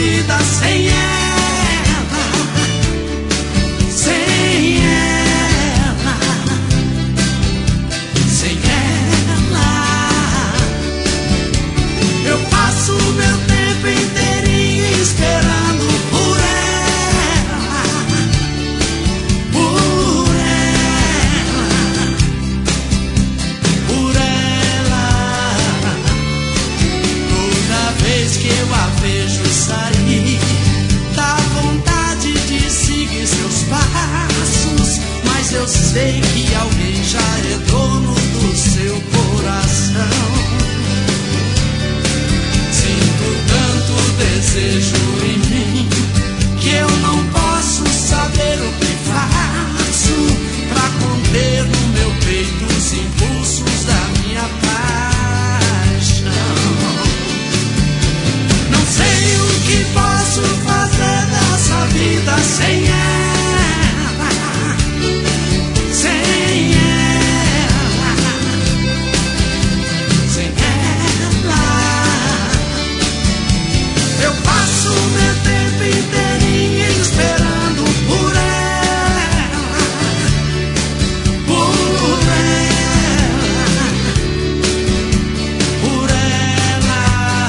vida sem ela, sem ela, sem ela. Eu passo o meu tempo inteirinho esperando por ela, por ela, por ela. Toda vez que eu a vejo sair, dá vontade de seguir seus passos, mas eu sei que alguém já é dono do seu coração. Sinto tanto desejo em mim que eu não posso saber o que faço pra conter no meu peito os impulsos da minha paixão. Não sei o que posso fazer dessa vida sem ela, sem ela, sem ela. Eu passo o meu tempo inteirinho esperando por ela, por ela, por ela.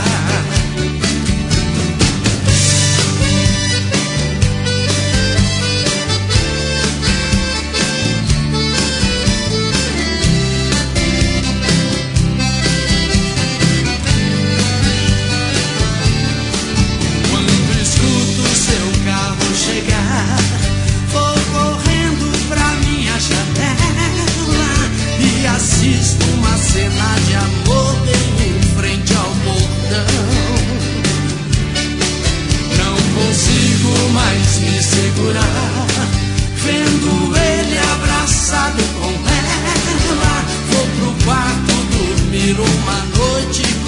Quando escuto seu carro chegar, vou correndo pra minha janela e assisto uma cena de amor bem em frente ao portão. Não consigo mais me segurar, vendo ele abraçado com ela. Vou pro quarto dormir uma noite